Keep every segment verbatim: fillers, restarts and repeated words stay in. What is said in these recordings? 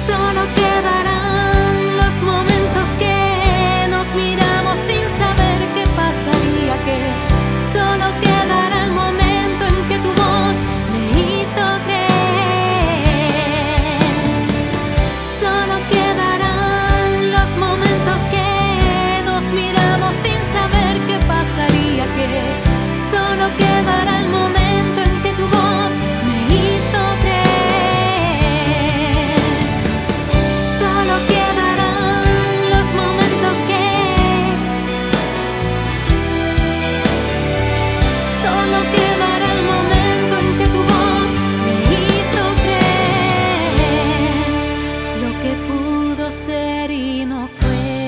Solo quedarán los momentos que nos miramos sin saber qué pasaría, que solo quedará el momento en que tu voz me hizo creer. Solo quedarán los momentos que nos miramos sin saber qué pasaría, que solo quedará el momento en que tu voz me hizo creer. Solo quedarán los momentos que Solo quedará el momento en que tu voz me hizo creer lo que pudo ser y no fue.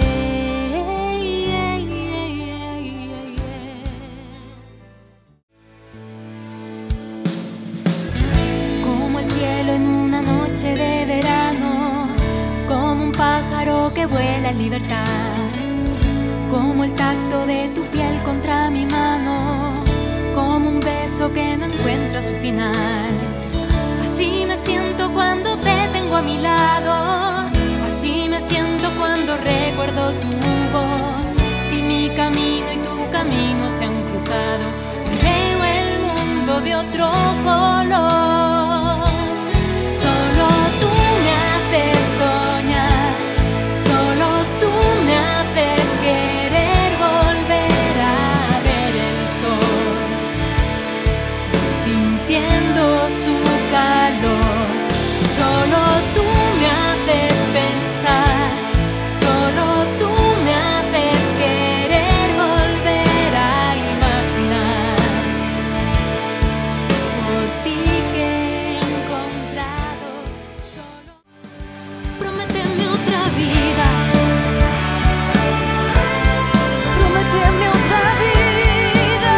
Como el cielo en una noche de verano, como un pájaro que vuela en libertad, como el tacto de tu piel contra mi mano, como un beso que no encuentra su final. Así me siento cuando te tengo a mi lado, así me siento cuando recuerdo tu voz. Si mi camino y tu camino se han cruzado, hoy veo el mundo de otro color. Solo tú me haces soñar, solo tú me haces querer volver a ver el sol, sintiendo su calor. Solo tú me haces pensar, solo tú me haces querer volver a imaginar. Es por ti que he encontrado solo. Prométeme otra vida, prométeme otra vida.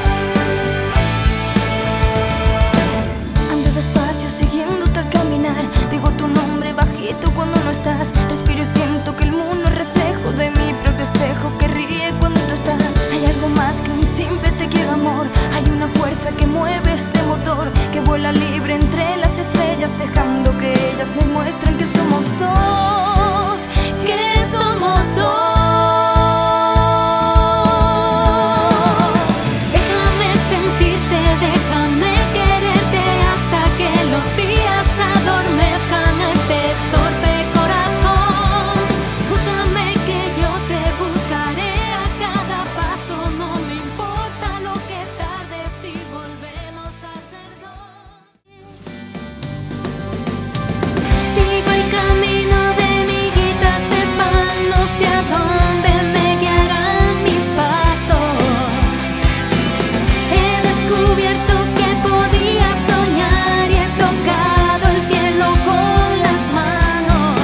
Ando despacio siguiéndote al caminar, digo tu nombre bajito cuando no estás. Respiro y siento que el mundo es reflejo de mi propio espejo que ríe cuando tú estás. Hay algo más que un simple te quiero amor, hay una fuerza que mueve este motor, que vuela libre entre las estrellas, dejando que ellas me muestren que somos dos, que somos dos. Déjame sentirte, déjame quererte hasta que los días adormezcan a este torpe corazón. Búscame que yo te buscaré a cada paso, no me importa lo que tarde si volvemos a ser dos. Sigo el camino de miguitas de pan, no sé a dónde me guiarán mis pasos. He descubierto que podía soñar y he tocado el cielo con las manos.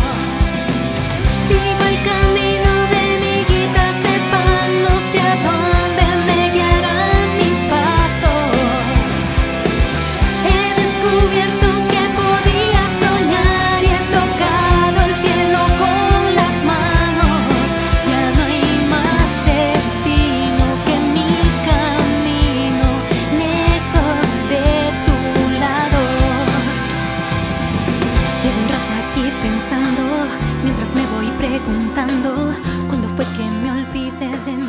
Sigo el camino de miguitas de pan, no sé a dónde me guiarán mis pasos. He descubierto que podía soñar y he tocado el cielo con las manos. Ya no hay más destino que mi camino lejos de tu lado. Llevo un rato aquí pensando, mientras me voy preguntando, ¿cuándo fue que me olvidé de